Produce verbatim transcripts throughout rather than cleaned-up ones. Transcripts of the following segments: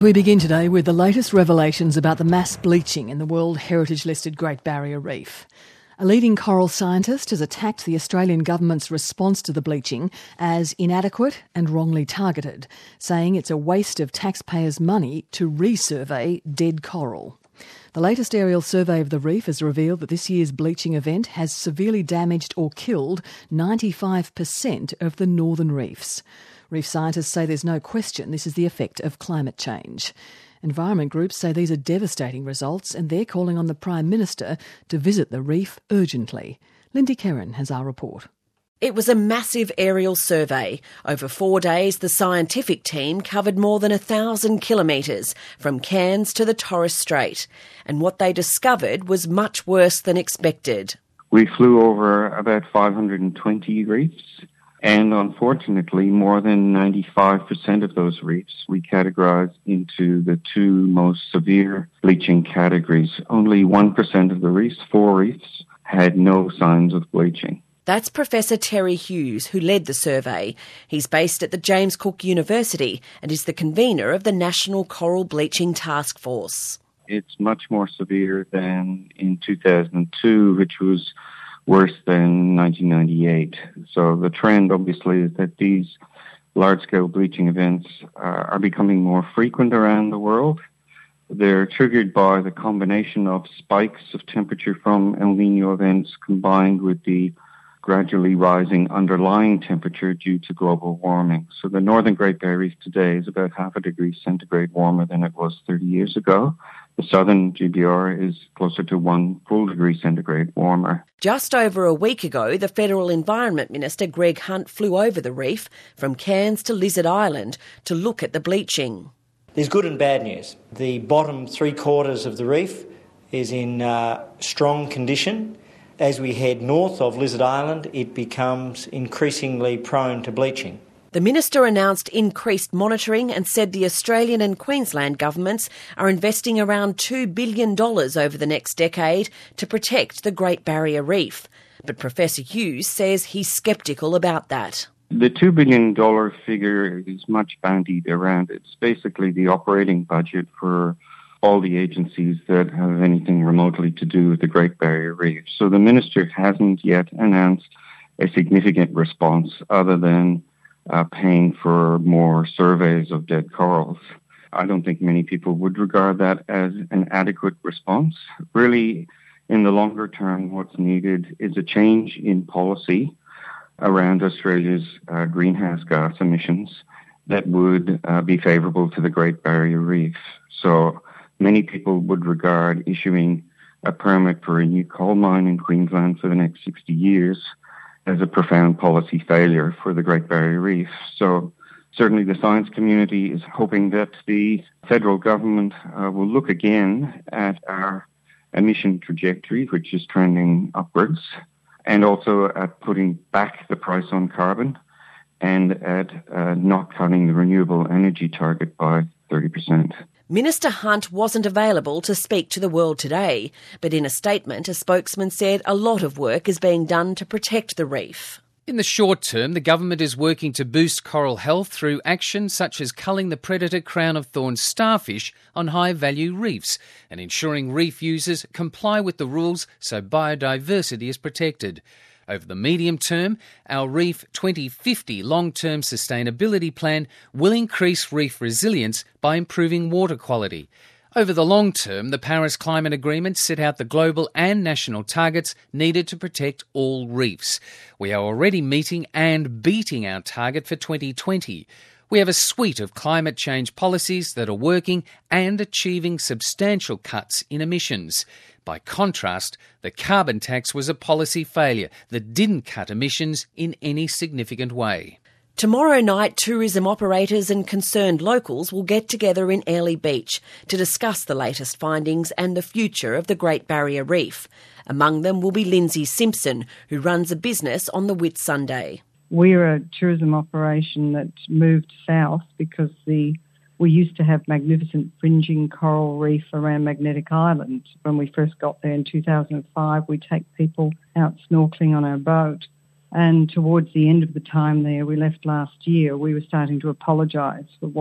We begin today with the latest revelations about the mass bleaching in the World Heritage-listed Great Barrier Reef. A leading coral scientist has attacked the Australian government's response to the bleaching as inadequate and wrongly targeted, saying it's a waste of taxpayers' money to resurvey dead coral. The latest aerial survey of the reef has revealed that this year's bleaching event has severely damaged or killed ninety-five percent of the northern reefs. Reef scientists say there's no question this is the effect of climate change. Environment groups say these are devastating results and they're calling on the Prime Minister to visit the reef urgently. Lindy Kerrin has our report. It was a massive aerial survey. Over four days, the scientific team covered more than a thousand kilometres, from Cairns to the Torres Strait. And what they discovered was much worse than expected. We flew over about five hundred twenty reefs. And unfortunately, more than ninety-five percent of those reefs we categorised into the two most severe bleaching categories. Only one percent of the reefs, four reefs, had no signs of bleaching. That's Professor Terry Hughes, who led the survey. He's based at the James Cook University and is the convener of the National Coral Bleaching Task Force. It's much more severe than in two thousand two, which was worse than nineteen ninety-eight. So the trend, obviously, is that these large-scale bleaching events uh, are becoming more frequent around the world. They're triggered by the combination of spikes of temperature from El Niño events combined with the gradually rising underlying temperature due to global warming. So the northern Great Barrier Reef today is about half a degree centigrade warmer than it was thirty years ago. The southern G B R is closer to one full degree centigrade warmer. Just over a week ago, the Federal Environment Minister Greg Hunt flew over the reef from Cairns to Lizard Island to look at the bleaching. There's good and bad news. The bottom three quarters of the reef is in uh, strong condition. As we head north of Lizard Island, it becomes increasingly prone to bleaching. The Minister announced increased monitoring and said the Australian and Queensland governments are investing around two billion dollars over the next decade to protect the Great Barrier Reef. But Professor Hughes says he's sceptical about that. The two billion dollars figure is much bandied around. It's basically the operating budget for all the agencies that have anything remotely to do with the Great Barrier Reef. So the Minister hasn't yet announced a significant response other than uh, paying for more surveys of dead corals. I don't think many people would regard that as an adequate response. Really, in the longer term, what's needed is a change in policy around Australia's uh, greenhouse gas emissions that would uh, be favourable to the Great Barrier Reef. So many people would regard issuing a permit for a new coal mine in Queensland for the next sixty years as a profound policy failure for the Great Barrier Reef. So certainly the science community is hoping that the federal government uh, will look again at our emission trajectory, which is trending upwards, and also at putting back the price on carbon and at uh, not cutting the renewable energy target by thirty percent. Minister Hunt wasn't available to speak to the World Today, but in a statement, a spokesman said a lot of work is being done to protect the reef. In the short term, the government is working to boost coral health through actions such as culling the predator crown of thorns starfish on high-value reefs and ensuring reef users comply with the rules so biodiversity is protected. Over the medium term, our Reef twenty fifty long-term sustainability plan will increase reef resilience by improving water quality. Over the long term, the Paris Climate Agreement set out the global and national targets needed to protect all reefs. We are already meeting and beating our target for twenty twenty. We have a suite of climate change policies that are working and achieving substantial cuts in emissions. By contrast, the carbon tax was a policy failure that didn't cut emissions in any significant way. Tomorrow night, tourism operators and concerned locals will get together in Airlie Beach to discuss the latest findings and the future of the Great Barrier Reef. Among them will be Lindsay Simpson, who runs a business on the Whitsunday. We're a tourism operation that moved south because the we used to have magnificent fringing coral reef around Magnetic Island. When we first got there in two thousand five, we'd take people out snorkelling on our boat. And towards the end of the time there, we left last year, we were starting to apologise for what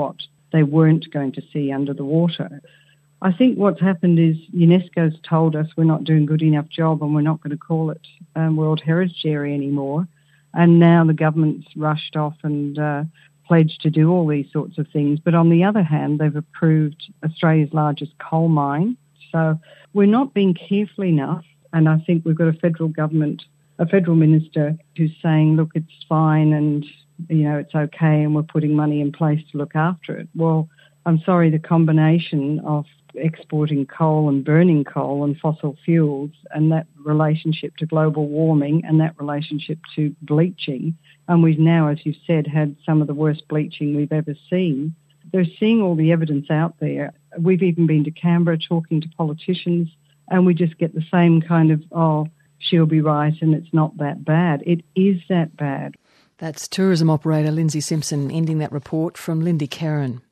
they weren't going to see under the water. I think what's happened is UNESCO's told us we're not doing a good enough job and we're not going to call it um, World Heritage Area anymore. And now the government's rushed off and uh, pledged to do all these sorts of things. But on the other hand, they've approved Australia's largest coal mine. So we're not being careful enough. And I think we've got a federal government, a federal minister who's saying, look, it's fine and, you know, it's okay and we're putting money in place to look after it. Well, I'm sorry, the combination of exporting coal and burning coal and fossil fuels and that relationship to global warming and that relationship to bleaching, and we've now, as you've said, had some of the worst bleaching we've ever seen. They're seeing all the evidence out there. We've even been to Canberra talking to politicians and we just get the same kind of, oh, she'll be right and it's not that bad. It is that bad. That's tourism operator Lindsay Simpson ending that report from Lindy Kerrin.